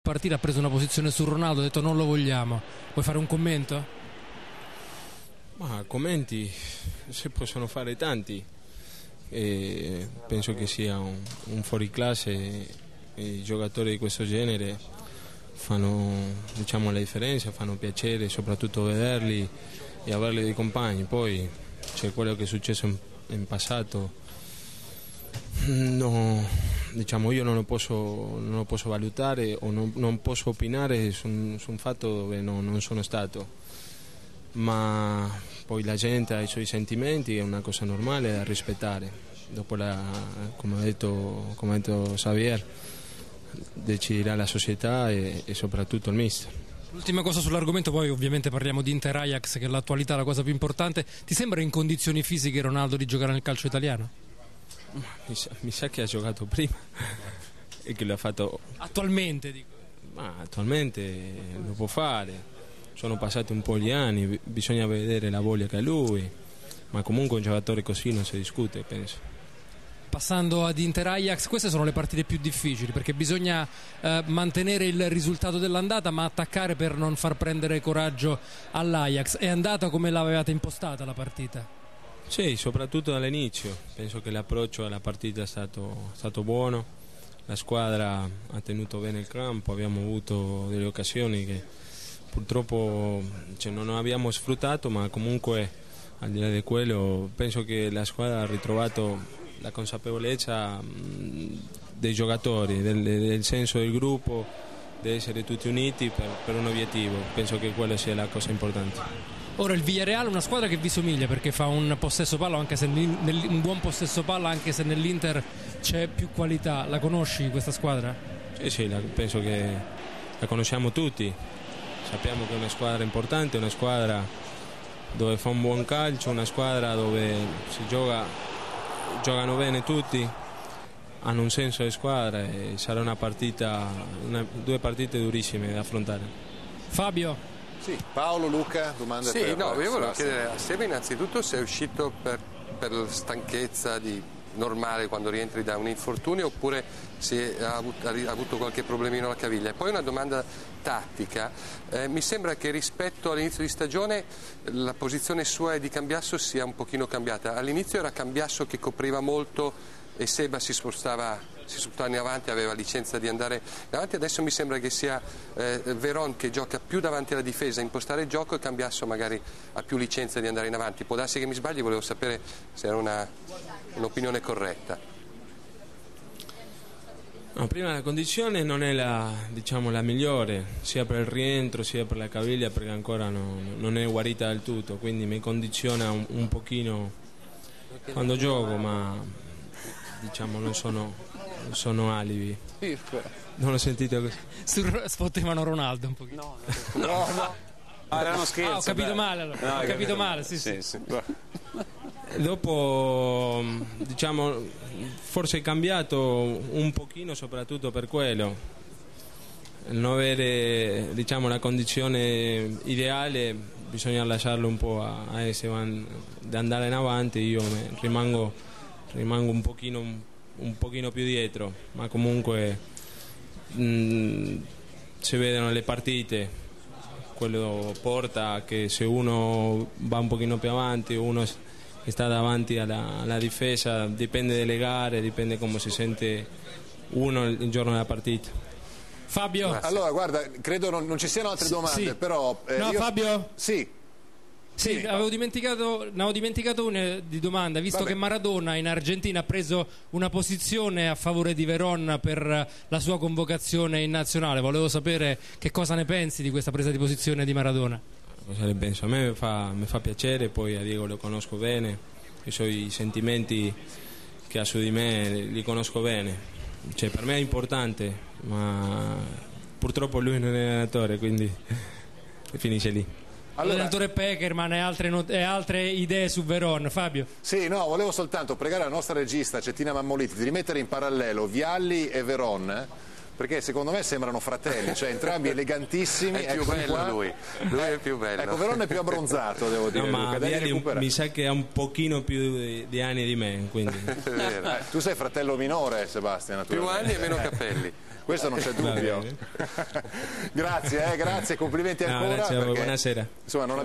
partita ha preso una posizione su Ronaldo, ha detto non lo vogliamo. Vuoi fare un commento? Ma commenti si possono fare tanti, penso che sia un fuoriclasse. I giocatori di questo genere fanno, diciamo, la differenza, fanno piacere soprattutto vederli e averli dei compagni. Poi c'è quello che è successo in passato, no, diciamo, io non lo posso valutare o non posso opinare su un fatto dove non sono stato, ma poi la gente ha i suoi sentimenti, è una cosa normale da rispettare. Dopo come ha detto Xavier, deciderà la società e soprattutto il mister. L'ultima cosa sull'argomento, poi ovviamente parliamo di Inter-Ajax, che è l'attualità, la cosa più importante. Ti sembra in condizioni fisiche Ronaldo di giocare nel calcio italiano? Mi sa che ha giocato prima e che l'ha fatto attualmente, dico. Ma attualmente lo può fare, sono passati un po' di anni, bisogna vedere la voglia che ha lui, ma comunque un giocatore così non si discute, penso. Passando ad Inter-Ajax, queste sono le partite più difficili perché bisogna mantenere il risultato dell'andata ma attaccare per non far prendere coraggio all'Ajax. È andata come l'avevate impostata la partita? Sì, soprattutto dall'inizio, penso che l'approccio alla partita è stato buono, la squadra ha tenuto bene il campo, abbiamo avuto delle occasioni che purtroppo non abbiamo sfruttato, ma comunque al di là di quello penso che la squadra ha ritrovato la consapevolezza dei giocatori, del senso del gruppo, di essere tutti uniti per un obiettivo. Penso che quello sia la cosa importante. Ora il Villarreal è una squadra che vi somiglia perché fa un possesso palla, anche se un buon possesso palla, anche se nell'Inter c'è più qualità. La conosci questa squadra? Sì, penso che la conosciamo tutti, sappiamo che è una squadra importante, una squadra dove fa un buon calcio, una squadra dove si giocano bene tutti, hanno un senso di squadra e sarà due partite durissime da affrontare. Fabio? Sì, Paolo, Luca, domande per io volevo chiedere a Seba innanzitutto se è uscito per stanchezza normale quando rientri da un infortunio oppure se ha avuto qualche problemino alla caviglia. E poi una domanda tattica, mi sembra che rispetto all'inizio di stagione la posizione sua e di Cambiasso sia un pochino cambiata. All'inizio era Cambiasso che copriva molto e Seba si spostava in avanti, aveva licenza di andare avanti. Adesso mi sembra che sia Veron che gioca più davanti alla difesa, impostare il gioco, e Cambiasso magari ha più licenza di andare in avanti. Può darsi che mi sbagli, volevo sapere se era un'opinione corretta. No, prima la condizione non è la migliore, sia per il rientro sia per la caviglia, perché ancora non è guarita del tutto, quindi mi condiziona un pochino quando gioco, ma non sono alibi. Non ho sentito così. Sfottevano Ronaldo un pochino. No. Erano scherzi. Ho capito male allora. No, ho capito male, sì. Dopo forse è cambiato un pochino soprattutto per quello, non avere la condizione ideale, bisogna lasciarlo un po' a esse da andare in avanti. Io rimango un pochino più dietro, ma comunque si vedono le partite, quello porta che se uno va un pochino più avanti, uno sta davanti alla difesa, dipende dalle gare, dipende come si sente uno il giorno della partita. Fabio? Allora guarda, credo non ci siano altre domande, sì. Però Fabio? Sì, ne avevo dimenticato una di domanda, visto che Maradona in Argentina ha preso una posizione a favore di Veron per la sua convocazione in nazionale. Volevo sapere che cosa ne pensi di questa presa di posizione di Maradona. Cosa ne penso? A me mi fa piacere, poi a Diego lo conosco bene, i suoi sentimenti che ha su di me li conosco bene, per me è importante, ma purtroppo lui non è allenatore, quindi finisce lì. L'allenatore Peckerman e altre idee su Veron. Fabio? Sì, no, volevo soltanto pregare la nostra regista Cettina Mammoliti di rimettere in parallelo Vialli e Veron, perché secondo me sembrano fratelli, entrambi elegantissimi. È più bello lui è più bello. Ecco, Veron è più abbronzato, devo dire. No, ma Vialli mi sa che ha un pochino più di anni di me, quindi. Tu sei fratello minore, Sebastian, più anni e meno capelli. questo non c'è dubbio. Grazie, complimenti ancora. Grazie a voi, buonasera. Insomma, non